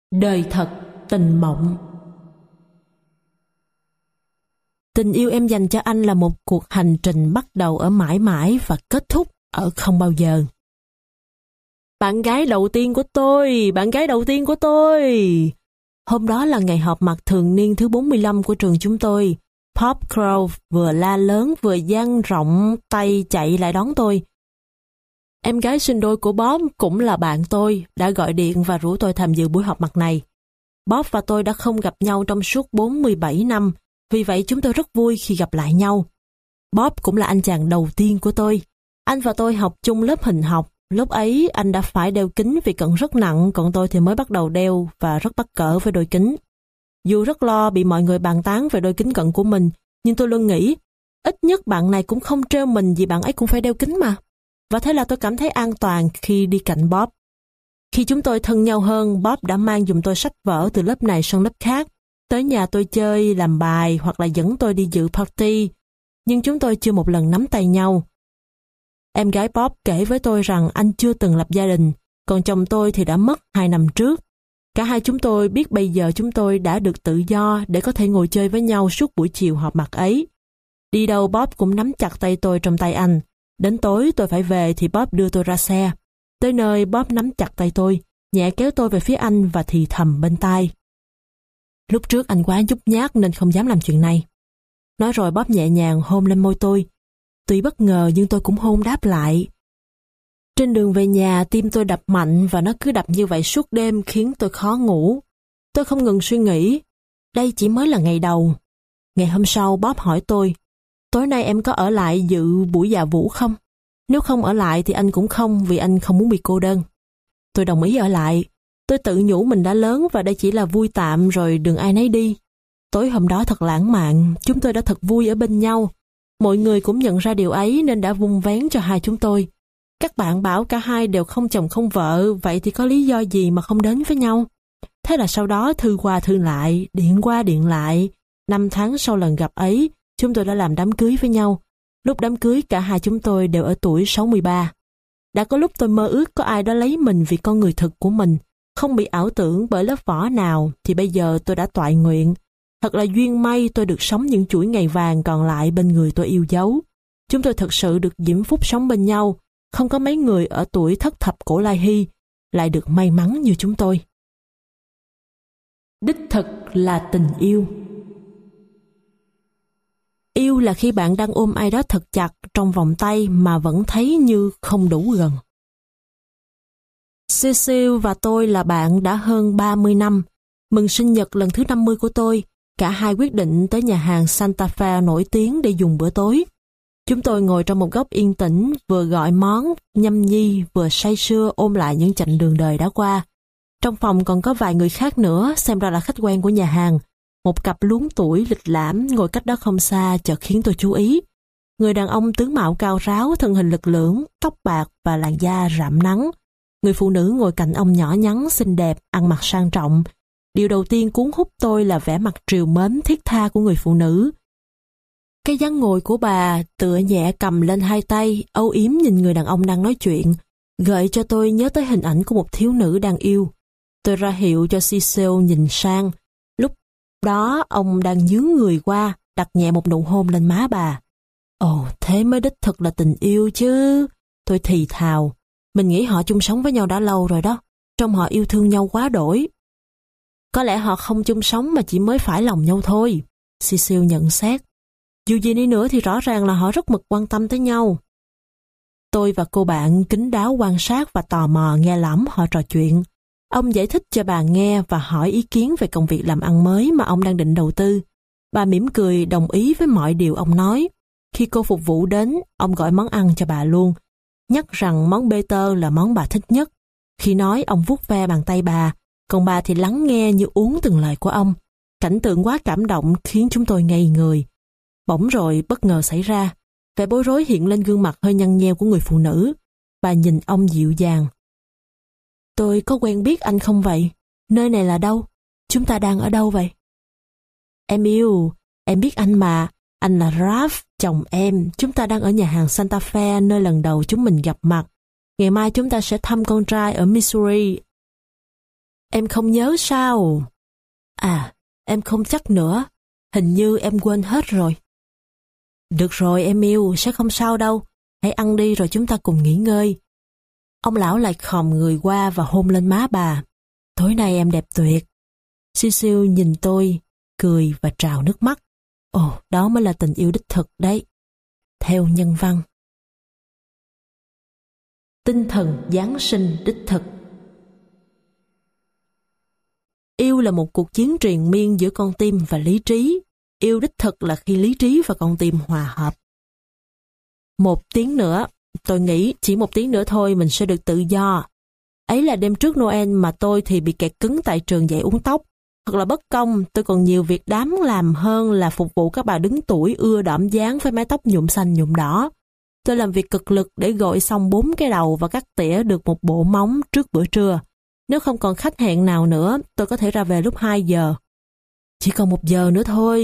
Đời thật, tình mộng. Tình yêu em dành cho anh là một cuộc hành trình bắt đầu ở mãi mãi và kết thúc ở không bao giờ. Bạn gái đầu tiên của tôi, bạn gái đầu tiên của tôi. Hôm đó là ngày họp mặt thường niên thứ 45 của trường chúng tôi. Bob Crow vừa la lớn vừa dang rộng tay chạy lại đón tôi. Em gái sinh đôi của Bob cũng là bạn tôi, đã gọi điện và rủ tôi tham dự buổi họp mặt này. Bob và tôi đã không gặp nhau trong suốt 47 năm, vì vậy chúng tôi rất vui khi gặp lại nhau. Bob cũng là anh chàng đầu tiên của tôi. Anh và tôi học chung lớp hình học. Lúc ấy anh đã phải đeo kính vì cận rất nặng, còn tôi thì mới bắt đầu đeo và rất mắc cỡ với đôi kính. Dù rất lo bị mọi người bàn tán về đôi kính cận của mình, nhưng tôi luôn nghĩ, ít nhất bạn này cũng không trêu mình vì bạn ấy cũng phải đeo kính mà. Và thế là tôi cảm thấy an toàn khi đi cạnh Bob. Khi chúng tôi thân nhau hơn, Bob đã mang giùm tôi sách vở từ lớp này sang lớp khác, tới nhà tôi chơi, làm bài hoặc là dẫn tôi đi dự party. Nhưng chúng tôi chưa một lần nắm tay nhau. Em gái Bob kể với tôi rằng anh chưa từng lập gia đình, còn chồng tôi thì đã mất 2 năm trước. Cả hai chúng tôi biết bây giờ chúng tôi đã được tự do để có thể ngồi chơi với nhau suốt buổi chiều họp mặt ấy. Đi đâu Bob cũng nắm chặt tay tôi trong tay anh. Đến tối tôi phải về thì Bob đưa tôi ra xe. Tới nơi Bob nắm chặt tay tôi, nhẹ kéo tôi về phía anh và thì thầm bên tai. Lúc trước anh quá nhút nhát nên không dám làm chuyện này. Nói rồi Bob nhẹ nhàng hôn lên môi tôi. Tuy bất ngờ nhưng tôi cũng hôn đáp lại. Trên đường về nhà tim tôi đập mạnh và nó cứ đập như vậy suốt đêm khiến tôi khó ngủ. Tôi không ngừng suy nghĩ. Đây chỉ mới là ngày đầu. Ngày hôm sau Bob hỏi tôi, tối nay em có ở lại dự buổi dạ vũ không? Nếu không ở lại thì anh cũng không, vì anh không muốn bị cô đơn. Tôi đồng ý ở lại. Tôi tự nhủ mình đã lớn và đây chỉ là vui tạm rồi đừng ai nấy đi. Tối hôm đó thật lãng mạn, chúng tôi đã thật vui ở bên nhau. Mọi người cũng nhận ra điều ấy nên đã vun vén cho hai chúng tôi. Các bạn bảo cả hai đều không chồng không vợ, vậy thì có lý do gì mà không đến với nhau? Thế là sau đó thư qua thư lại, điện qua điện lại. 5 tháng sau lần gặp ấy, chúng tôi đã làm đám cưới với nhau. Lúc đám cưới cả hai chúng tôi đều ở tuổi 63. Đã có lúc tôi mơ ước có ai đó lấy mình vì con người thực của mình, không bị ảo tưởng bởi lớp vỏ nào, thì bây giờ tôi đã toại nguyện. Thật là duyên may tôi được sống những chuỗi ngày vàng còn lại bên người tôi yêu dấu. Chúng tôi thật sự được diễm phúc sống bên nhau, không có mấy người ở tuổi thất thập cổ lai hy lại được may mắn như chúng tôi. Đích thực là tình yêu. Yêu là khi bạn đang ôm ai đó thật chặt trong vòng tay mà vẫn thấy như không đủ gần. Cecil và tôi là bạn đã hơn 30 năm. Mừng sinh nhật lần thứ 50 của tôi, cả hai quyết định tới nhà hàng Santa Fe nổi tiếng để dùng bữa tối. Chúng tôi ngồi trong một góc yên tĩnh, vừa gọi món, nhâm nhi, vừa say sưa ôm lại những chặng đường đời đã qua. Trong phòng còn có vài người khác nữa, xem ra là khách quen của nhà hàng. Một cặp luống tuổi lịch lãm ngồi cách đó không xa chợt khiến tôi chú ý. Người đàn ông tướng mạo cao ráo, thân hình lực lưỡng, tóc bạc và làn da rạm nắng. Người phụ nữ ngồi cạnh ông nhỏ nhắn, xinh đẹp, ăn mặc sang trọng. Điều đầu tiên cuốn hút tôi là vẻ mặt trìu mến thiết tha của người phụ nữ. Cái dáng ngồi của bà tựa nhẹ cầm lên hai tay, âu yếm nhìn người đàn ông đang nói chuyện, gợi cho tôi nhớ tới hình ảnh của một thiếu nữ đang yêu. Tôi ra hiệu cho Cecil nhìn sang. Lúc đó ông đang nhướng người qua, đặt nhẹ một nụ hôn lên má bà. Ồ, thế mới đích thực là tình yêu chứ. Tôi thì thào. Mình nghĩ họ chung sống với nhau đã lâu rồi đó. Trông họ yêu thương nhau quá đổi. Có lẽ họ không chung sống mà chỉ mới phải lòng nhau thôi, Cecil nhận xét. Dù gì đi nữa thì rõ ràng là họ rất mực quan tâm tới nhau. Tôi và cô bạn kín đáo quan sát và tò mò nghe lỏm họ trò chuyện. Ông giải thích cho bà nghe và hỏi ý kiến về công việc làm ăn mới mà ông đang định đầu tư. Bà mỉm cười đồng ý với mọi điều ông nói. Khi cô phục vụ đến, ông gọi món ăn cho bà luôn, nhắc rằng món bê tơ là món bà thích nhất. Khi nói, ông vuốt ve bàn tay bà, còn bà thì lắng nghe như uống từng lời của ông. Cảnh tượng quá cảm động khiến chúng tôi ngây người. Bỗng rồi bất ngờ xảy ra, vẻ bối rối hiện lên gương mặt hơi nhăn nheo của người phụ nữ. Bà nhìn ông dịu dàng. Tôi có quen biết anh không vậy? Nơi này là đâu? Chúng ta đang ở đâu vậy? Em yêu, em biết anh mà. Anh là Ralph, chồng em. Chúng ta đang ở nhà hàng Santa Fe nơi lần đầu chúng mình gặp mặt. Ngày mai chúng ta sẽ thăm con trai ở Missouri. Em không nhớ sao? À, em không chắc nữa. Hình như em quên hết rồi. Được rồi em yêu, sẽ không sao đâu. Hãy ăn đi rồi chúng ta cùng nghỉ ngơi. Ông lão lại khom người qua và hôn lên má bà. Tối nay em đẹp tuyệt. Cecil nhìn tôi, cười và trào nước mắt. Ồ, đó mới là tình yêu đích thực đấy. Theo nhân văn. Tinh thần Giáng sinh đích thực. Yêu là một cuộc chiến triền miên giữa con tim và lý trí. Yêu đích thực là khi lý trí và con tim hòa hợp. 1 tiếng nữa, tôi nghĩ chỉ 1 tiếng nữa thôi mình sẽ được tự do. Ấy là đêm trước Noel mà tôi thì bị kẹt cứng tại trường dạy uốn tóc. Thật là bất công, tôi còn nhiều việc đáng làm hơn là phục vụ các bà đứng tuổi ưa đỏm dáng với mái tóc nhuộm xanh nhuộm đỏ. Tôi làm việc cực lực để gội xong 4 cái đầu và cắt tỉa được một bộ móng trước bữa trưa. Nếu không còn khách hẹn nào nữa, tôi có thể ra về lúc 2 giờ. Chỉ còn 1 giờ nữa thôi.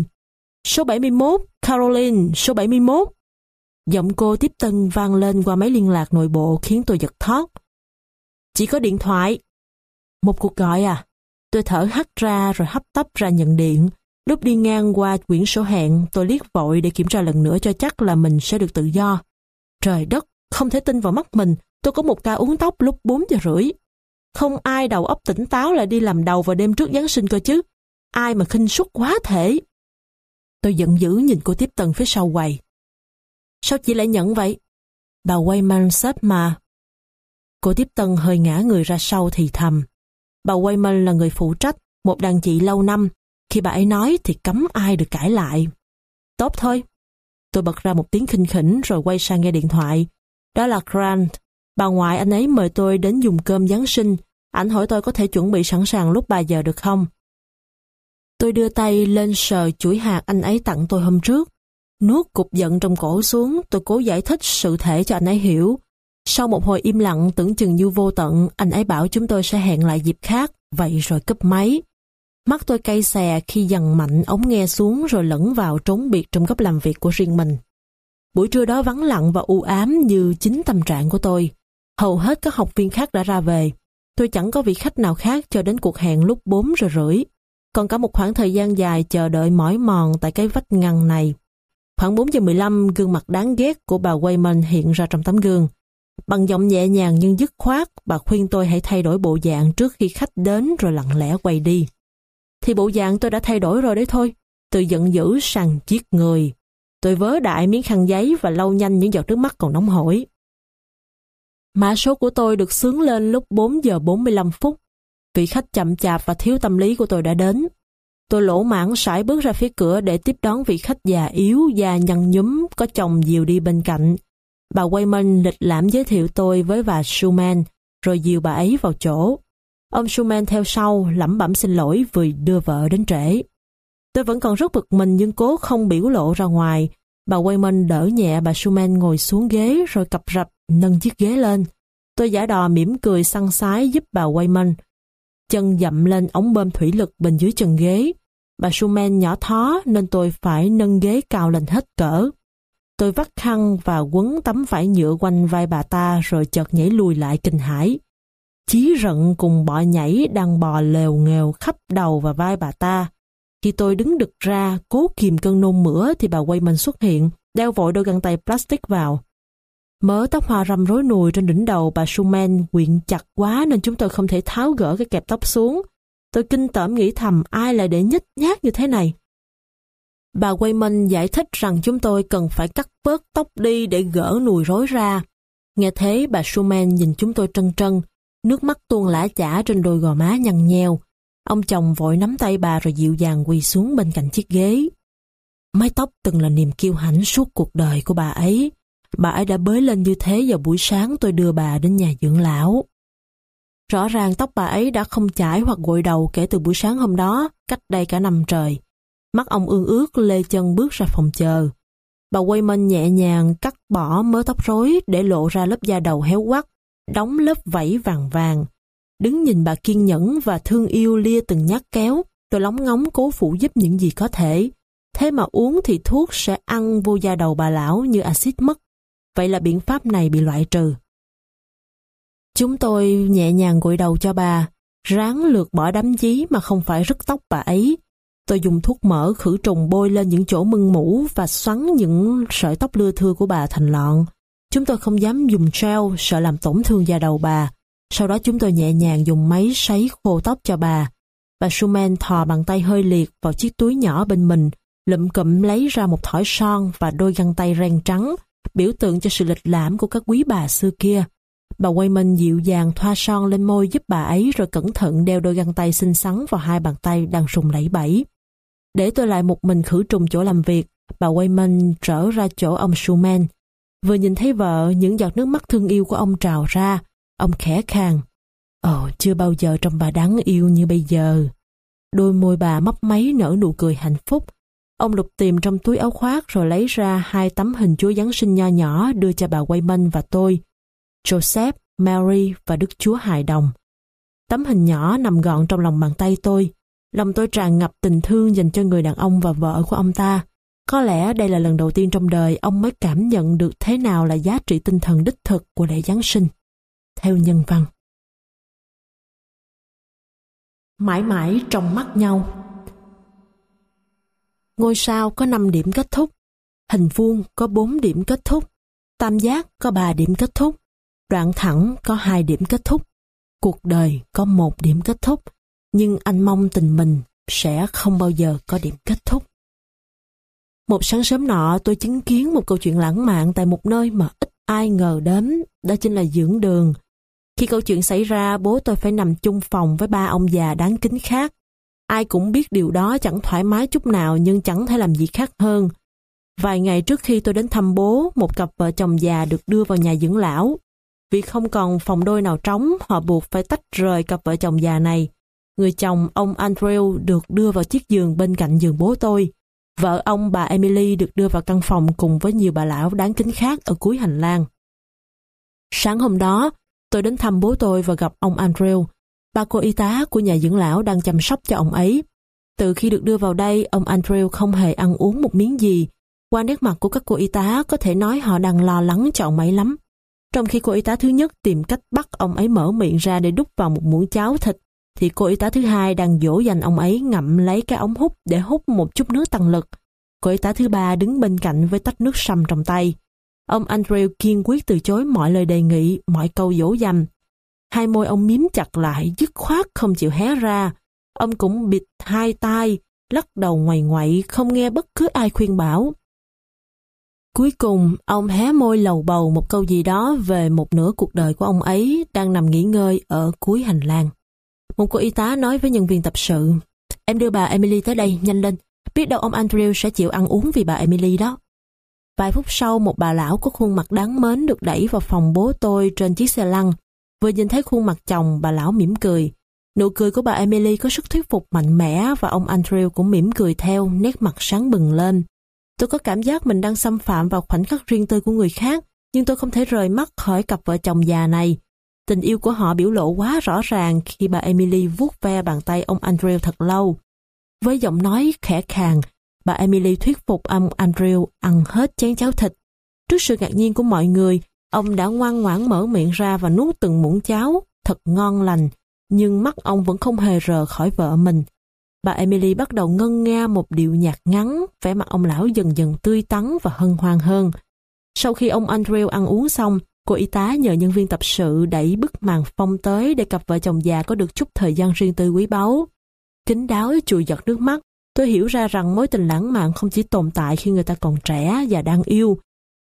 Số 71, Caroline, số 71. Giọng cô tiếp tân vang lên qua máy liên lạc nội bộ khiến tôi giật thót. Chỉ có điện thoại. Một cuộc gọi à? Tôi thở hắt ra rồi hấp tấp ra nhận điện. Lúc đi ngang qua quyển sổ hẹn, tôi liếc vội để kiểm tra lần nữa cho chắc là mình sẽ được tự do. Trời đất, không thể tin vào mắt mình, tôi có một ca uốn tóc lúc 4 giờ rưỡi. Không ai đầu óc tỉnh táo lại đi làm đầu vào đêm trước Giáng sinh cơ chứ. Ai mà khinh suất quá thể. Tôi giận dữ nhìn cô tiếp tân phía sau quầy. Sao chị lại nhận vậy? Bà Wayman sếp mà. Cô tiếp tân hơi ngã người ra sau thì thầm. Bà Wayman là người phụ trách, một đàn chị lâu năm. Khi bà ấy nói thì cấm ai được cãi lại. Tốt thôi. Tôi bật ra một tiếng khinh khỉnh rồi quay sang nghe điện thoại. Đó là Grant. Bà ngoại anh ấy mời tôi đến dùng cơm Giáng sinh. Ảnh hỏi tôi có thể chuẩn bị sẵn sàng lúc 3 giờ được không? Tôi đưa tay lên sờ chuỗi hạt anh ấy tặng tôi hôm trước. Nuốt cục giận trong cổ xuống, tôi cố giải thích sự thể cho anh ấy hiểu. Sau một hồi im lặng tưởng chừng như vô tận, anh ấy bảo chúng tôi sẽ hẹn lại dịp khác, vậy rồi cúp máy. Mắt tôi cay xè khi dằn mạnh ống nghe xuống rồi lẫn vào trốn biệt trong góc làm việc của riêng mình. Buổi trưa đó vắng lặng và u ám như chính tâm trạng của tôi. Hầu hết các học viên khác đã ra về. Tôi chẳng có vị khách nào khác cho đến cuộc hẹn lúc 4 giờ rưỡi. Còn cả một khoảng thời gian dài chờ đợi mỏi mòn tại cái vách ngăn này. Khoảng 4 giờ 15, gương mặt đáng ghét của bà Wayman hiện ra trong tấm gương. Bằng giọng nhẹ nhàng nhưng dứt khoát, bà khuyên tôi hãy thay đổi bộ dạng trước khi khách đến rồi lặng lẽ quay đi. Thì bộ dạng tôi đã thay đổi rồi đấy thôi. Từ giận dữ sang giết người. Tôi vớ đại miếng khăn giấy và lau nhanh những giọt nước mắt còn nóng hổi. Mã số của tôi được xướng lên lúc 4 giờ 45 phút. Vị khách chậm chạp và thiếu tâm lý của tôi đã đến. Tôi lỗ mãng sải bước ra phía cửa để tiếp đón vị khách già yếu, da nhăn nhúm, có chồng dìu đi bên cạnh. Bà Wayman lịch lãm giới thiệu tôi với bà Schumann, rồi dìu bà ấy vào chỗ. Ông Schumann theo sau, lẩm bẩm xin lỗi vì đưa vợ đến trễ. Tôi vẫn còn rất bực mình nhưng cố không biểu lộ ra ngoài. Bà Wayman đỡ nhẹ bà Schumann ngồi xuống ghế rồi cập rập nâng chiếc ghế lên. Tôi giả đò mỉm cười săn sái giúp bà Wayman. Chân dậm lên ống bơm thủy lực bên dưới chân ghế. Bà Schumann nhỏ thó nên tôi phải nâng ghế cao lên hết cỡ. Tôi vắt khăn và quấn tấm vải nhựa quanh vai bà ta rồi chợt nhảy lùi lại kinh hãi. Chí rận cùng bọ nhảy đang bò lèo nghèo khắp đầu và vai bà ta. Khi tôi đứng đực ra cố kìm cơn nôn mửa thì bà Wayman xuất hiện, đeo vội đôi găng tay plastic vào. Mớ tóc hoa râm rối nùi trên đỉnh đầu bà Schumann quyện chặt quá nên chúng tôi không thể tháo gỡ cái kẹp tóc xuống. Tôi kinh tởm nghĩ thầm ai lại để nhếch nhác như thế này. Bà Wayman giải thích rằng chúng tôi cần phải cắt bớt tóc đi để gỡ nùi rối ra. Nghe thế bà Schumann nhìn chúng tôi trân trân, nước mắt tuôn lã chả trên đôi gò má nhăn nheo. Ông chồng vội nắm tay bà rồi dịu dàng quỳ xuống bên cạnh chiếc ghế. Mái tóc từng là niềm kiêu hãnh suốt cuộc đời của bà ấy. Bà ấy đã bới lên như thế vào buổi sáng tôi đưa bà đến nhà dưỡng lão. Rõ ràng tóc bà ấy đã không chải hoặc gội đầu kể từ buổi sáng hôm đó, cách đây cả năm trời. Mắt ông ương ướt lê chân bước ra phòng chờ. Bà Wayman nhẹ nhàng cắt bỏ mớ tóc rối để lộ ra lớp da đầu héo quắt, đóng lớp vảy vàng vàng. Đứng nhìn bà kiên nhẫn và thương yêu lia từng nhát kéo, tôi lóng ngóng cố phụ giúp những gì có thể. Thế mà uống thì thuốc sẽ ăn vô da đầu bà lão như axit mất. Vậy là biện pháp này bị loại trừ. Chúng tôi nhẹ nhàng gội đầu cho bà, ráng lược bỏ đám dí mà không phải rứt tóc bà ấy. Tôi dùng thuốc mỡ khử trùng bôi lên những chỗ mưng mủ và xoắn những sợi tóc lưa thưa của bà thành lọn. Chúng tôi không dám dùng gel, sợ làm tổn thương da đầu bà. Sau đó chúng tôi nhẹ nhàng dùng máy sấy khô tóc cho bà. Bà Schumann thò bàn tay hơi liệt vào chiếc túi nhỏ bên mình, lụm cụm lấy ra một thỏi son và đôi găng tay ren trắng, biểu tượng cho sự lịch lãm của các quý bà xưa kia. Bà Wayman dịu dàng thoa son lên môi giúp bà ấy rồi cẩn thận đeo đôi găng tay xinh xắn vào hai bàn tay đang run lẩy bẩy. Để tôi lại một mình khử trùng chỗ làm việc, bà Wayman trở ra chỗ ông Schumann. Vừa nhìn thấy vợ, những giọt nước mắt thương yêu của ông trào ra. Ông khẽ khàng. Ồ, chưa bao giờ trông bà đáng yêu như bây giờ. Đôi môi bà mấp máy nở nụ cười hạnh phúc. Ông lục tìm trong túi áo khoác rồi lấy ra 2 tấm hình Chúa Giáng sinh nho nhỏ đưa cho bà Wayman và tôi. Joseph, Mary và Đức Chúa Hài Đồng. Tấm hình nhỏ nằm gọn trong lòng bàn tay tôi. Lòng tôi tràn ngập tình thương dành cho người đàn ông và vợ của ông ta. Có lẽ đây là lần đầu tiên trong đời ông mới cảm nhận được thế nào là giá trị tinh thần đích thực của lễ Giáng sinh. Theo nhân văn. Mãi mãi trong mắt nhau. Ngôi sao có 5 điểm kết thúc. Hình vuông có 4 điểm kết thúc. Tam giác có 3 điểm kết thúc. Đoạn thẳng có 2 điểm kết thúc. Cuộc đời có 1 điểm kết thúc. Nhưng anh mong tình mình sẽ không bao giờ có điểm kết thúc. Một sáng sớm nọ tôi chứng kiến một câu chuyện lãng mạn tại một nơi mà ít ai ngờ đến, đó chính là dưỡng đường. Khi câu chuyện xảy ra, bố tôi phải nằm chung phòng với 3 ông già đáng kính khác. Ai cũng biết điều đó chẳng thoải mái chút nào nhưng chẳng thể làm gì khác hơn. Vài ngày trước khi tôi đến thăm bố, một cặp vợ chồng già được đưa vào nhà dưỡng lão. Vì không còn phòng đôi nào trống, họ buộc phải tách rời cặp vợ chồng già này. Người chồng, ông Andrew, được đưa vào chiếc giường bên cạnh giường bố tôi. Vợ ông, bà Emily, được đưa vào căn phòng cùng với nhiều bà lão đáng kính khác ở cuối hành lang. Sáng hôm đó, tôi đến thăm bố tôi và gặp ông Andrew. Ba cô y tá của nhà dưỡng lão đang chăm sóc cho ông ấy. Từ khi được đưa vào đây, ông Andrew không hề ăn uống một miếng gì. Qua nét mặt của các cô y tá có thể nói họ đang lo lắng cho ông ấy lắm. Trong khi cô y tá thứ nhất tìm cách bắt ông ấy mở miệng ra để đút vào một muỗng cháo thịt, thì cô y tá thứ hai đang dỗ dành ông ấy ngậm lấy cái ống hút để hút một chút nước tăng lực. Cô y tá thứ ba đứng bên cạnh với tách nước sâm trong tay. Ông Andrew kiên quyết từ chối mọi lời đề nghị, mọi câu dỗ dành. Hai môi ông miếm chặt lại, dứt khoát không chịu hé ra. Ông cũng bịt hai tai, lắc đầu ngoằy ngoậy, không nghe bất cứ ai khuyên bảo. Cuối cùng, ông hé môi lầu bầu một câu gì đó về một nửa cuộc đời của ông ấy đang nằm nghỉ ngơi ở cuối hành lang. Một cô y tá nói với nhân viên tập sự, em đưa bà Emily tới đây, nhanh lên, biết đâu ông Andrew sẽ chịu ăn uống vì bà Emily đó. Vài phút sau, một bà lão có khuôn mặt đáng mến được đẩy vào phòng bố tôi trên chiếc xe lăn. Vừa nhìn thấy khuôn mặt chồng, bà lão mỉm cười. Nụ cười của bà Emily có sức thuyết phục mạnh mẽ và ông Andrew cũng mỉm cười theo, nét mặt sáng bừng lên. Tôi có cảm giác mình đang xâm phạm vào khoảnh khắc riêng tư của người khác, nhưng tôi không thể rời mắt khỏi cặp vợ chồng già này. Tình yêu của họ biểu lộ quá rõ ràng khi bà Emily vuốt ve bàn tay ông Andrew thật lâu. Với giọng nói khẽ khàng, bà Emily thuyết phục ông Andrew ăn hết chén cháo thịt. Trước sự ngạc nhiên của mọi người, ông đã ngoan ngoãn mở miệng ra và nuốt từng muỗng cháo, thật ngon lành, nhưng mắt ông vẫn không hề rời khỏi vợ mình. Bà Emily bắt đầu ngân nga một điệu nhạc ngắn, vẻ mặt ông lão dần dần tươi tắn và hân hoan hơn. Sau khi ông Andrew ăn uống xong, cô y tá nhờ nhân viên tập sự đẩy bức màn phông tới để cặp vợ chồng già có được chút thời gian riêng tư quý báu. Kín đáo chùi giọt nước mắt, tôi hiểu ra rằng mối tình lãng mạn không chỉ tồn tại khi người ta còn trẻ và đang yêu.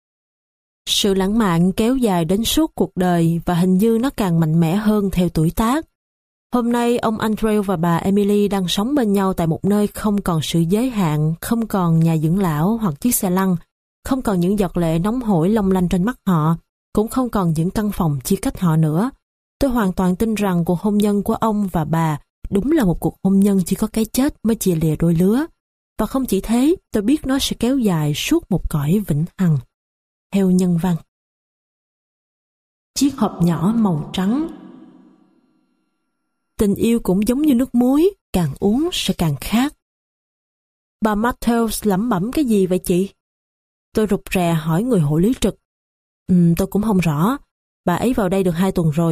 Sự lãng mạn kéo dài đến suốt cuộc đời và hình như nó càng mạnh mẽ hơn theo tuổi tác. Hôm nay, ông Andrew và bà Emily đang sống bên nhau tại một nơi không còn sự giới hạn, không còn nhà dưỡng lão hoặc chiếc xe lăn, không còn những giọt lệ nóng hổi long lanh trên mắt họ, cũng không còn những căn phòng chia cách họ nữa. Tôi hoàn toàn tin rằng cuộc hôn nhân của ông và bà đúng là một cuộc hôn nhân chỉ có cái chết mới chia lìa đôi lứa. Và không chỉ thế, tôi biết nó sẽ kéo dài suốt một cõi vĩnh hằng. Theo nhân văn. Chiếc hộp nhỏ màu trắng. Tình yêu cũng giống như nước muối, càng uống sẽ càng khát. Bà Matthews lẩm bẩm cái gì vậy chị? Tôi rụt rè hỏi người hộ lý trực. Tôi cũng không rõ. Bà ấy vào đây được 2 tuần rồi.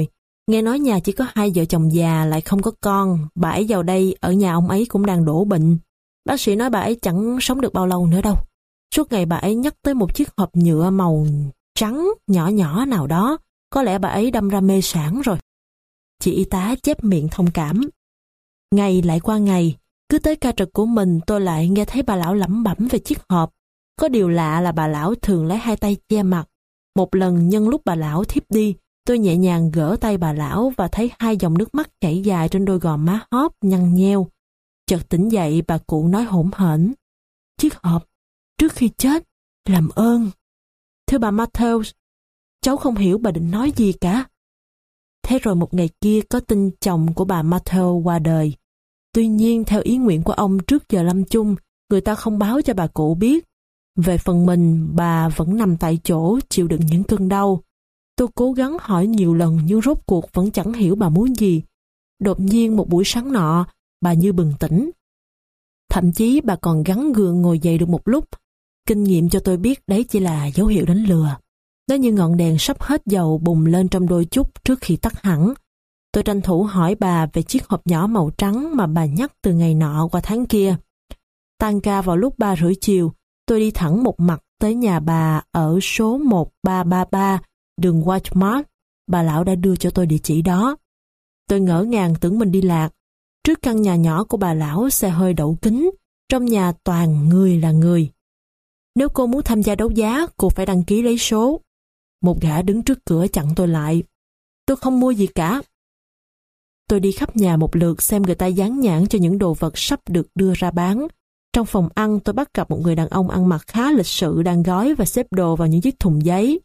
Nghe nói nhà chỉ có 2 vợ chồng già lại không có con, bà ấy vào đây ở nhà ông ấy cũng đang đổ bệnh. Bác sĩ nói bà ấy chẳng sống được bao lâu nữa đâu. Suốt ngày bà ấy nhắc tới một chiếc hộp nhựa màu trắng nhỏ nhỏ nào đó, có lẽ bà ấy đâm ra mê sản rồi. Chị y tá chép miệng thông cảm. Ngày lại qua ngày, cứ tới ca trực của mình tôi lại nghe thấy bà lão lẩm bẩm về chiếc hộp. Có điều lạ là bà lão thường lấy 2 tay che mặt. Một lần nhân lúc bà lão thiếp đi, tôi nhẹ nhàng gỡ tay bà lão và thấy 2 dòng nước mắt chảy dài trên đôi gò má hóp nhăn nheo. Chợt tỉnh dậy bà cụ nói hỗn hển. Chiếc hộp, trước khi chết, làm ơn. Thưa bà Matthews, cháu không hiểu bà định nói gì cả. Thế rồi một ngày kia có tin chồng của bà Matthews qua đời. Tuy nhiên theo ý nguyện của ông trước giờ lâm chung, người ta không báo cho bà cụ biết. Về phần mình, bà vẫn nằm tại chỗ chịu đựng những cơn đau. Tôi cố gắng hỏi nhiều lần nhưng rốt cuộc vẫn chẳng hiểu bà muốn gì. Đột nhiên một buổi sáng nọ, bà như bừng tỉnh. Thậm chí bà còn gắng gượng ngồi dậy được một lúc. Kinh nghiệm cho tôi biết đấy chỉ là dấu hiệu đánh lừa. Nó như ngọn đèn sắp hết dầu bùng lên trong đôi chút trước khi tắt hẳn. Tôi tranh thủ hỏi bà về chiếc hộp nhỏ màu trắng mà bà nhắc từ ngày nọ qua tháng kia. Tan ca vào lúc 3:30 chiều, tôi đi thẳng một mặt tới nhà bà ở số 1333 đường Whitemart. Bà lão đã đưa cho tôi địa chỉ đó. Tôi ngỡ ngàng tưởng mình đi lạc. Trước căn nhà nhỏ của bà lão xe hơi đậu kính, trong nhà toàn người là người. Nếu cô muốn tham gia đấu giá, cô phải đăng ký lấy số. Một gã đứng trước cửa chặn tôi lại. Tôi không mua gì cả. Tôi đi khắp nhà một lượt xem người ta dán nhãn cho những đồ vật sắp được đưa ra bán. Trong phòng ăn tôi bắt gặp một người đàn ông ăn mặc khá lịch sự đang gói và xếp đồ vào những chiếc thùng giấy.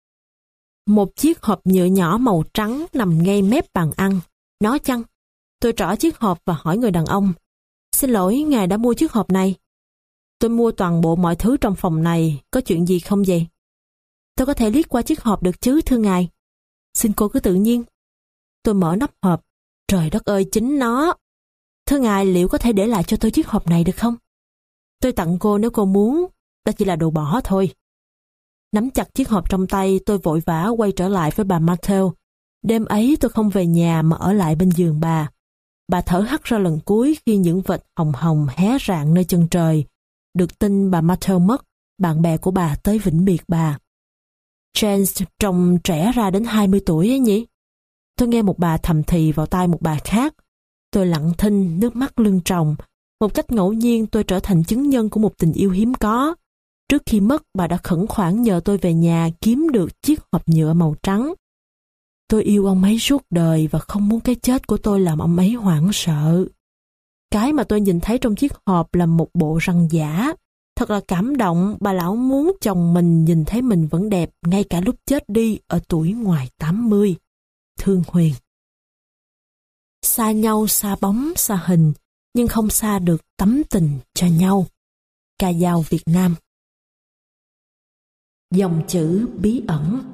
Một chiếc hộp nhựa nhỏ màu trắng nằm ngay mép bàn ăn. Nó chăng? Tôi trỏ chiếc hộp và hỏi người đàn ông. Xin lỗi, ngài đã mua chiếc hộp này. Tôi mua toàn bộ mọi thứ trong phòng này, có chuyện gì không vậy? Tôi có thể liếc qua chiếc hộp được chứ, thưa ngài? Xin cô cứ tự nhiên. Tôi mở nắp hộp. Trời đất ơi, chính nó. Thưa ngài, liệu có thể để lại cho tôi chiếc hộp này được không? Tôi tặng cô nếu cô muốn, đó chỉ là đồ bỏ thôi. Nắm chặt chiếc hộp trong tay, tôi vội vã quay trở lại với bà Matthews. Đêm ấy tôi không về nhà mà ở lại bên giường bà. Bà thở hắt ra lần cuối khi những vệt hồng hồng hé rạng nơi chân trời. Được tin bà Matthews mất, bạn bè của bà tới vĩnh biệt bà. James trông trẻ ra đến 20 tuổi ấy nhỉ? Tôi nghe một bà thầm thì vào tai một bà khác. Tôi lặng thinh, nước mắt lưng tròng. Một cách ngẫu nhiên tôi trở thành chứng nhân của một tình yêu hiếm có. Trước khi mất, bà đã khẩn khoản nhờ tôi về nhà kiếm được chiếc hộp nhựa màu trắng. Tôi yêu ông ấy suốt đời và không muốn cái chết của tôi làm ông ấy hoảng sợ. Cái mà tôi nhìn thấy trong chiếc hộp là một bộ răng giả. Thật là cảm động, bà lão muốn chồng mình nhìn thấy mình vẫn đẹp ngay cả lúc chết đi ở tuổi ngoài 80. Thương Huyền. Xa nhau xa bóng xa hình, nhưng không xa được tấm tình cho nhau. Ca dao Việt Nam. Dòng chữ bí ẩn.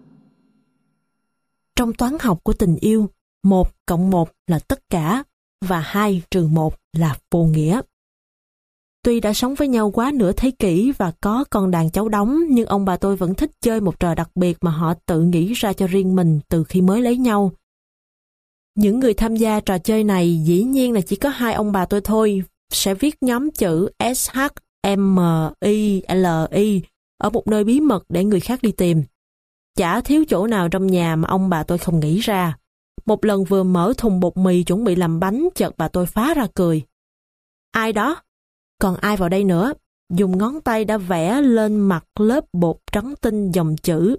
Trong toán học của tình yêu, 1 cộng 1 là tất cả và 2 trừ 1 là vô nghĩa. Tuy đã sống với nhau quá nửa thế kỷ và có con đàn cháu đóng, nhưng ông bà tôi vẫn thích chơi một trò đặc biệt mà họ tự nghĩ ra cho riêng mình từ khi mới lấy nhau. Những người tham gia trò chơi này dĩ nhiên là chỉ có 2 ông bà tôi thôi, sẽ viết nhóm chữ SHMILI ở một nơi bí mật để người khác đi tìm. Chả thiếu chỗ nào trong nhà mà ông bà tôi không nghĩ ra. Một lần vừa mở thùng bột mì chuẩn bị làm bánh, chợt bà tôi phá ra cười. Ai đó? Còn ai vào đây nữa? Dùng ngón tay đã vẽ lên mặt lớp bột trắng tinh dòng chữ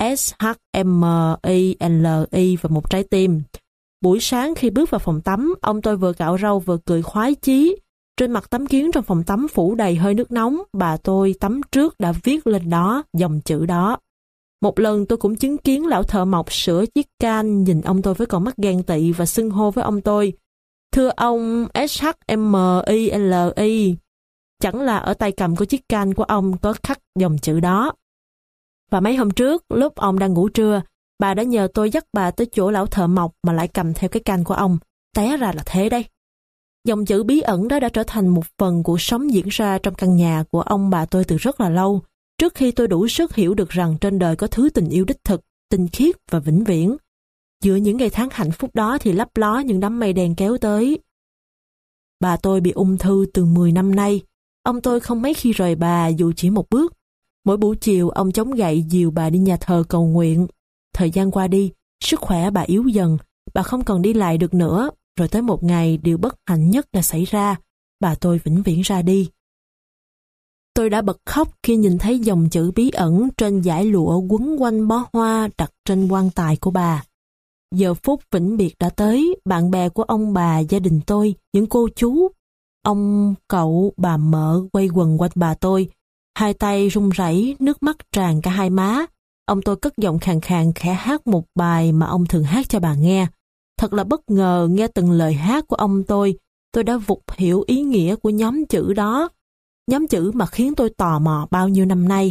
SHMILI và một trái tim. Buổi sáng khi bước vào phòng tắm, ông tôi vừa cạo râu vừa cười khoái chí. Trên mặt tấm kiến trong phòng tắm phủ đầy hơi nước nóng, bà tôi tắm trước đã viết lên đó dòng chữ đó. Một lần tôi cũng chứng kiến lão thợ mộc sửa chiếc can nhìn ông tôi với con mắt ghen tị và xưng hô với ông tôi. Thưa ông SHMILI, chẳng là ở tay cầm của chiếc can của ông có khắc dòng chữ đó. Và mấy hôm trước, lúc ông đang ngủ trưa, bà đã nhờ tôi dắt bà tới chỗ lão thợ mộc mà lại cầm theo cái can của ông. Té ra là thế đây. Dòng chữ bí ẩn đó đã trở thành một phần cuộc sống diễn ra trong căn nhà của ông bà tôi từ rất là lâu, trước khi tôi đủ sức hiểu được rằng trên đời có thứ tình yêu đích thực, tinh khiết và vĩnh viễn. Giữa những ngày tháng hạnh phúc đó thì lấp ló những đám mây đen kéo tới. Bà tôi bị ung thư từ 10 năm nay. Ông tôi không mấy khi rời bà dù chỉ một bước. Mỗi buổi chiều ông chống gậy dìu bà đi nhà thờ cầu nguyện. Thời gian qua đi, sức khỏe bà yếu dần, bà không còn đi lại được nữa. Rồi tới một ngày, điều bất hạnh nhất đã xảy ra, bà tôi vĩnh viễn ra đi. Tôi đã bật khóc khi nhìn thấy dòng chữ bí ẩn trên dải lụa quấn quanh bó hoa đặt trên quan tài của bà. Giờ phút vĩnh biệt đã tới, bạn bè của ông bà, gia đình tôi, những cô chú, ông, cậu, bà mợ quay quần quanh bà tôi. Hai tay run rẩy, nước mắt tràn cả hai má. Ông tôi cất giọng khàn khàn khẽ hát một bài mà ông thường hát cho bà nghe. Thật là bất ngờ nghe từng lời hát của ông tôi đã vụt hiểu ý nghĩa của nhóm chữ đó. Nhóm chữ mà khiến tôi tò mò bao nhiêu năm nay.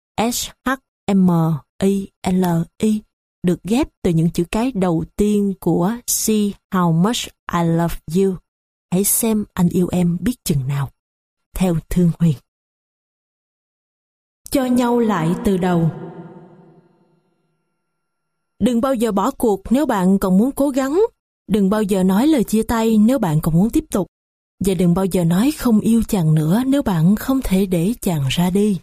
S-H-M-I-L-I được ghép từ những chữ cái đầu tiên của See How Much I Love You. Hãy xem anh yêu em biết chừng nào. Theo Thương Huyền. Cho nhau lại từ đầu. Đừng bao giờ bỏ cuộc nếu bạn còn muốn cố gắng. Đừng bao giờ nói lời chia tay nếu bạn còn muốn tiếp tục. Và đừng bao giờ nói không yêu chàng nữa nếu bạn không thể để chàng ra đi.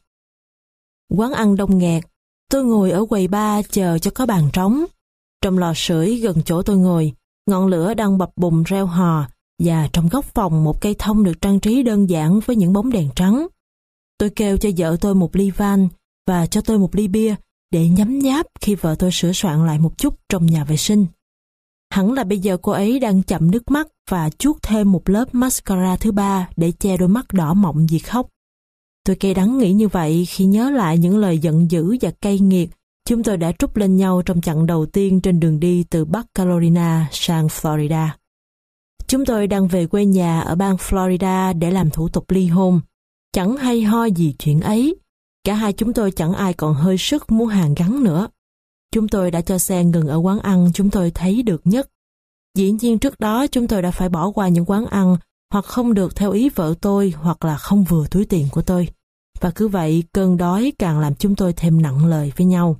Quán ăn đông nghẹt. Tôi ngồi ở quầy bar chờ cho có bàn trống. Trong lò sưởi gần chỗ tôi ngồi, ngọn lửa đang bập bùng reo hò, và trong góc phòng một cây thông được trang trí đơn giản với những bóng đèn trắng. Tôi kêu cho vợ tôi một ly van và cho tôi một ly bia để nhấm nháp khi vợ tôi sửa soạn lại một chút trong nhà vệ sinh. Hẳn là bây giờ cô ấy đang chậm nước mắt và chuốt thêm một lớp mascara thứ ba để che đôi mắt đỏ mọng vì khóc. Tôi cay đắng nghĩ như vậy khi nhớ lại những lời giận dữ và cay nghiệt chúng tôi đã trút lên nhau trong chặng đầu tiên trên đường đi từ Bắc Carolina sang Florida. Chúng tôi đang về quê nhà ở bang Florida để làm thủ tục ly hôn. Chẳng hay ho gì chuyện ấy. Cả hai chúng tôi chẳng ai còn hơi sức muốn hàn gắn nữa. Chúng tôi đã cho xe ngừng ở quán ăn chúng tôi thấy được nhất. Dĩ nhiên trước đó chúng tôi đã phải bỏ qua những quán ăn hoặc không được theo ý vợ tôi hoặc là không vừa túi tiền của tôi. Và cứ vậy cơn đói càng làm chúng tôi thêm nặng lời với nhau.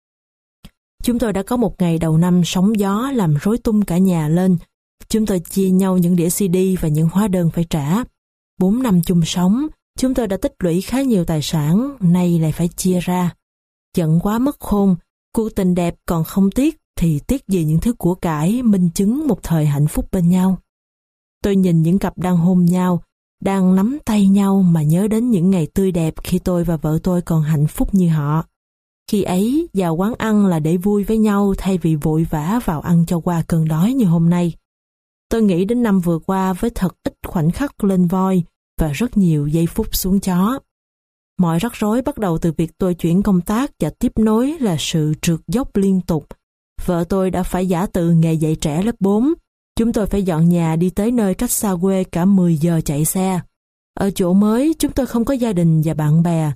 Chúng tôi đã có một ngày đầu năm sóng gió làm rối tung cả nhà lên. Chúng tôi chia nhau những đĩa CD và những hóa đơn phải trả. 4 năm chung sống, chúng tôi đã tích lũy khá nhiều tài sản, nay lại phải chia ra. Giận quá mất khôn, cuộc tình đẹp còn không tiếc, thì tiếc gì những thứ của cải minh chứng một thời hạnh phúc bên nhau. Tôi nhìn những cặp đang hôn nhau, đang nắm tay nhau mà nhớ đến những ngày tươi đẹp khi tôi và vợ tôi còn hạnh phúc như họ. Khi ấy, vào quán ăn là để vui với nhau thay vì vội vã vào ăn cho qua cơn đói như hôm nay. Tôi nghĩ đến năm vừa qua với thật ít khoảnh khắc lên voi và rất nhiều giây phút xuống chó. Mọi rắc rối bắt đầu từ việc tôi chuyển công tác và tiếp nối là sự trượt dốc liên tục. Vợ tôi đã phải giã từ nghề dạy trẻ lớp 4. Chúng tôi phải dọn nhà đi tới nơi cách xa quê cả 10 giờ chạy xe. Ở chỗ mới, chúng tôi không có gia đình và bạn bè.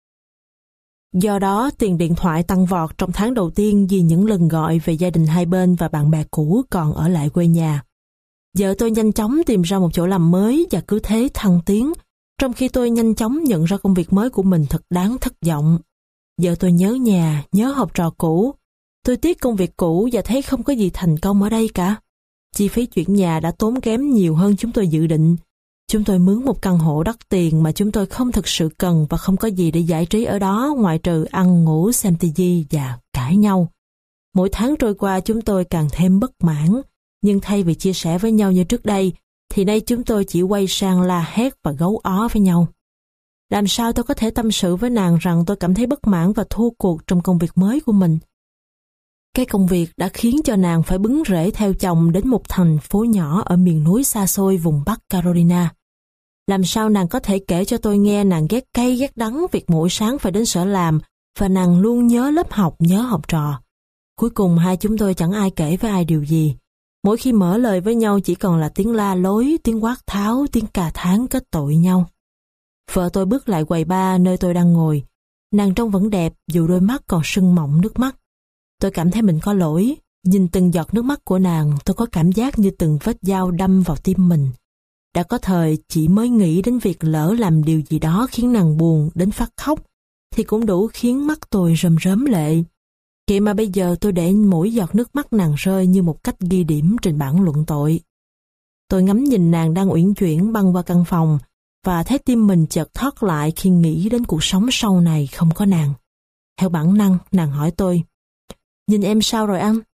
Do đó, tiền điện thoại tăng vọt trong tháng đầu tiên vì những lần gọi về gia đình hai bên và bạn bè cũ còn ở lại quê nhà. Vợ tôi nhanh chóng tìm ra một chỗ làm mới và cứ thế thăng tiến, trong khi tôi nhanh chóng nhận ra công việc mới của mình thật đáng thất vọng. Vợ tôi nhớ nhà, nhớ học trò cũ. Tôi tiếc công việc cũ và thấy không có gì thành công ở đây cả. Chi phí chuyển nhà đã tốn kém nhiều hơn chúng tôi dự định. Chúng tôi mướn một căn hộ đắt tiền mà chúng tôi không thực sự cần và không có gì để giải trí ở đó ngoại trừ ăn ngủ, xem tivi và cãi nhau. Mỗi tháng trôi qua chúng tôi càng thêm bất mãn, nhưng thay vì chia sẻ với nhau như trước đây, thì nay chúng tôi chỉ quay sang la hét và gấu ó với nhau. Làm sao tôi có thể tâm sự với nàng rằng tôi cảm thấy bất mãn và thua cuộc trong công việc mới của mình? Cái công việc đã khiến cho nàng phải bứng rễ theo chồng đến một thành phố nhỏ ở miền núi xa xôi vùng Bắc Carolina. Làm sao nàng có thể kể cho tôi nghe nàng ghét cay ghét đắng việc mỗi sáng phải đến sở làm và nàng luôn nhớ lớp học, nhớ học trò. Cuối cùng hai chúng tôi chẳng ai kể với ai điều gì. Mỗi khi mở lời với nhau chỉ còn là tiếng la lối, tiếng quát tháo, tiếng cà thán kết tội nhau. Vợ tôi bước lại quầy bar nơi tôi đang ngồi. Nàng trông vẫn đẹp dù đôi mắt còn sưng mọng nước mắt. Tôi cảm thấy mình có lỗi. Nhìn từng giọt nước mắt của nàng, tôi có cảm giác như từng vết dao đâm vào tim mình. Đã có thời chỉ mới nghĩ đến việc lỡ làm điều gì đó khiến nàng buồn đến phát khóc, thì cũng đủ khiến mắt tôi rơm rớm lệ. Vậy mà bây giờ tôi để mỗi giọt nước mắt nàng rơi như một cách ghi điểm trên bảng luận tội. Tôi ngắm nhìn nàng đang uyển chuyển băng qua căn phòng và thấy tim mình chợt thót lại khi nghĩ đến cuộc sống sau này không có nàng. Theo bản năng, nàng hỏi tôi, nhìn em sao rồi anh?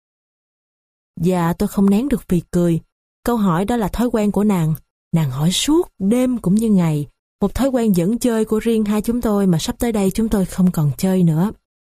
Và tôi không nén được vì cười. Câu hỏi đó là thói quen của nàng. Nàng hỏi suốt, đêm cũng như ngày. Một thói quen dẫn chơi của riêng hai chúng tôi mà sắp tới đây chúng tôi không còn chơi nữa.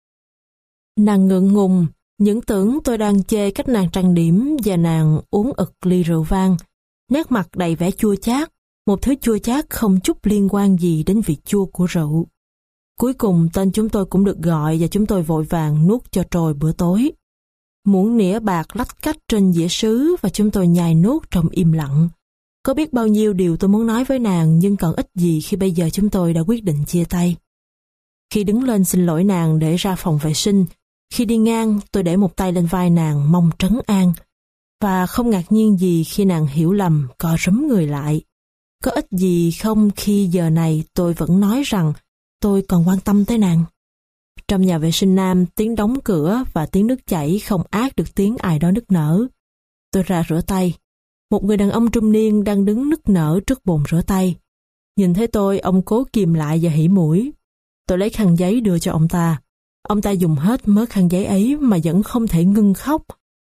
Nàng ngượng ngùng, những tưởng tôi đang chê cách nàng trang điểm và nàng uống ực ly rượu vang. Nét mặt đầy vẻ chua chát, một thứ chua chát không chút liên quan gì đến vị chua của rượu. Cuối cùng tên chúng tôi cũng được gọi và chúng tôi vội vàng nuốt cho trôi bữa tối. Muỗng nĩa bạc lách cách trên dĩa sứ và chúng tôi nhai nuốt trong im lặng. Có biết bao nhiêu điều tôi muốn nói với nàng nhưng còn ít gì khi bây giờ chúng tôi đã quyết định chia tay. Khi đứng lên xin lỗi nàng để ra phòng vệ sinh, khi đi ngang tôi để một tay lên vai nàng mong trấn an. Và không ngạc nhiên gì khi nàng hiểu lầm co rúm người lại. Có ích gì không khi giờ này tôi vẫn nói rằng tôi còn quan tâm tới nàng. Trong nhà vệ sinh nam, tiếng đóng cửa và tiếng nước chảy không át được tiếng ai đó nức nở. Tôi ra rửa tay. Một người đàn ông trung niên đang đứng nức nở trước bồn rửa tay. Nhìn thấy tôi, ông cố kìm lại và hỉ mũi. Tôi lấy khăn giấy đưa cho ông ta. Ông ta dùng hết mớ khăn giấy ấy mà vẫn không thể ngưng khóc.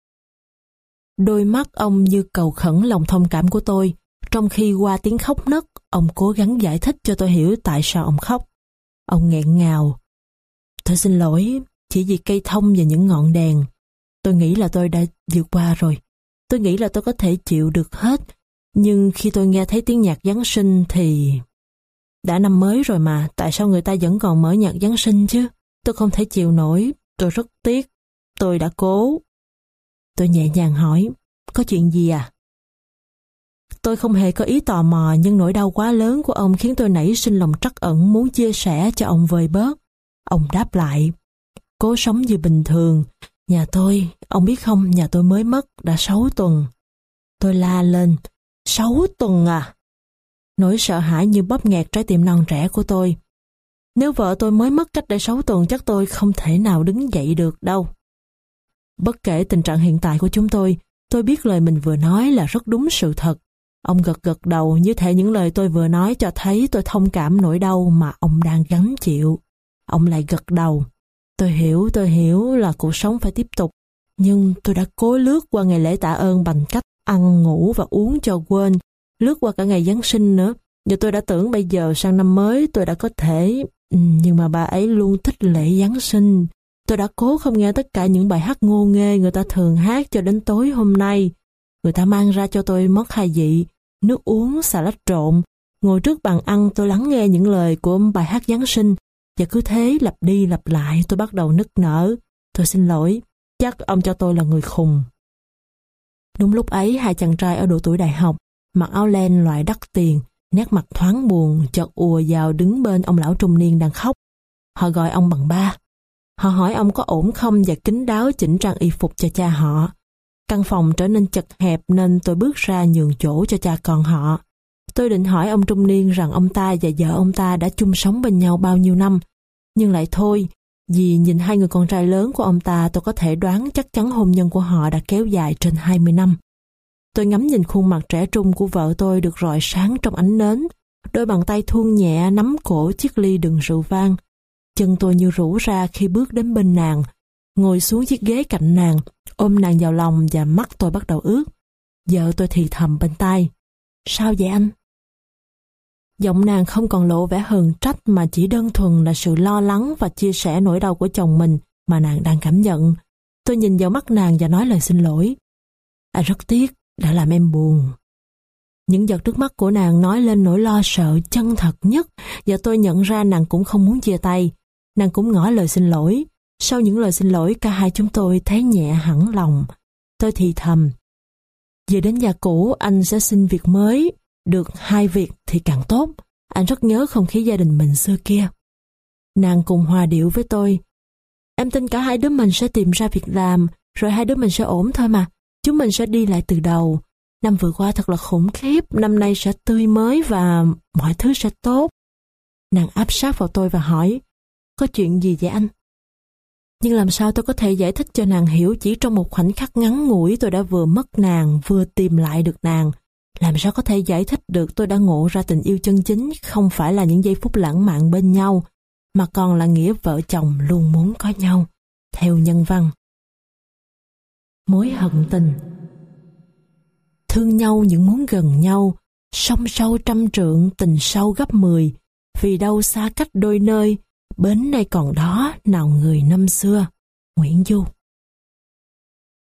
Đôi mắt ông như cầu khẩn lòng thông cảm của tôi, trong khi qua tiếng khóc nấc, ông cố gắng giải thích cho tôi hiểu tại sao ông khóc. Ông nghẹn ngào. Tôi xin lỗi, chỉ vì cây thông và những ngọn đèn. Tôi nghĩ là tôi đã vượt qua rồi. Tôi nghĩ là tôi có thể chịu được hết. Nhưng khi tôi nghe thấy tiếng nhạc Giáng sinh thì... Đã năm mới rồi mà, tại sao người ta vẫn còn mở nhạc Giáng sinh chứ? Tôi không thể chịu nổi, tôi rất tiếc. Tôi đã cố. Tôi nhẹ nhàng hỏi, có chuyện gì à? Tôi không hề có ý tò mò nhưng nỗi đau quá lớn của ông khiến tôi nảy sinh lòng trắc ẩn muốn chia sẻ cho ông vơi bớt. Ông đáp lại, cố sống như bình thường. Nhà tôi, ông biết không, nhà tôi mới mất đã 6 tuần. Tôi la lên, 6 tuần à? Nỗi sợ hãi như bóp nghẹt trái tim non trẻ của tôi. Nếu vợ tôi mới mất cách đây 6 tuần chắc tôi không thể nào đứng dậy được đâu. Bất kể tình trạng hiện tại của chúng tôi biết lời mình vừa nói là rất đúng sự thật. Ông gật gật đầu như thể những lời tôi vừa nói cho thấy tôi thông cảm nỗi đau mà ông đang gánh chịu. Ông lại gật đầu. Tôi hiểu là cuộc sống phải tiếp tục. Nhưng tôi đã cố lướt qua ngày lễ tạ ơn bằng cách ăn, ngủ và uống cho quên. Lướt qua cả ngày Giáng sinh nữa. Và tôi đã tưởng bây giờ sang năm mới tôi đã có thể... Nhưng mà bà ấy luôn thích lễ Giáng sinh. Tôi đã cố không nghe tất cả những bài hát ngô nghê người ta thường hát cho đến tối hôm nay. Người ta mang ra cho tôi món khai vị, nước uống, xà lách trộn. Ngồi trước bàn ăn tôi lắng nghe những lời của bài hát Giáng sinh. Và cứ thế lặp đi lặp lại tôi bắt đầu nức nở. Tôi xin lỗi, chắc ông cho tôi là người khùng. Đúng lúc ấy hai chàng trai ở độ tuổi đại học, mặc áo len loại đắt tiền, nét mặt thoáng buồn, chợt ùa vào đứng bên ông lão trung niên đang khóc. Họ gọi ông bằng ba. Họ hỏi ông có ổn không và kín đáo chỉnh trang y phục cho cha họ. Căn phòng trở nên chật hẹp nên tôi bước ra nhường chỗ cho cha con họ. Tôi định hỏi ông trung niên rằng ông ta và vợ ông ta đã chung sống bên nhau bao nhiêu năm. Nhưng lại thôi, vì nhìn hai người con trai lớn của ông ta tôi có thể đoán chắc chắn hôn nhân của họ đã kéo dài trên 20 năm. Tôi ngắm nhìn khuôn mặt trẻ trung của vợ tôi được rọi sáng trong ánh nến. Đôi bàn tay thuôn nhẹ nắm cổ chiếc ly đựng rượu vang. Chân tôi như rũ ra khi bước đến bên nàng, ngồi xuống chiếc ghế cạnh nàng, ôm nàng vào lòng và mắt tôi bắt đầu ướt. Vợ tôi thì thầm bên tai, sao vậy anh? Giọng nàng không còn lộ vẻ hờn trách mà chỉ đơn thuần là sự lo lắng và chia sẻ nỗi đau của chồng mình mà nàng đang cảm nhận. Tôi nhìn vào mắt nàng và nói lời xin lỗi. Anh rất tiếc đã làm em buồn. Những giọt nước mắt của nàng nói lên nỗi lo sợ chân thật nhất và tôi nhận ra nàng cũng không muốn chia tay. Nàng cũng ngỏ lời xin lỗi. Sau những lời xin lỗi cả hai chúng tôi thấy nhẹ hẳn lòng. Tôi thì thầm. Về đến nhà cũ anh sẽ xin việc mới. Được 2 việc thì càng tốt. Anh rất nhớ không khí gia đình mình xưa kia. Nàng cùng hòa điệu với tôi. Em tin cả hai đứa mình sẽ tìm ra việc làm. Rồi hai đứa mình sẽ ổn thôi mà. Chúng mình sẽ đi lại từ đầu. Năm vừa qua thật là khủng khiếp. Năm nay sẽ tươi mới và mọi thứ sẽ tốt. Nàng áp sát vào tôi và hỏi. Có chuyện gì vậy anh? Nhưng làm sao tôi có thể giải thích cho nàng hiểu chỉ trong một khoảnh khắc ngắn ngủi tôi đã vừa mất nàng, vừa tìm lại được nàng. Làm sao có thể giải thích được tôi đã ngộ ra tình yêu chân chính không phải là những giây phút lãng mạn bên nhau, mà còn là nghĩa vợ chồng luôn muốn có nhau, theo nhân văn. Mối hận tình. Thương nhau những muốn gần nhau, song sâu trăm trượng tình sâu gấp 10, vì đâu xa cách đôi nơi, bến nay còn đó nào người năm xưa. Nguyễn Du.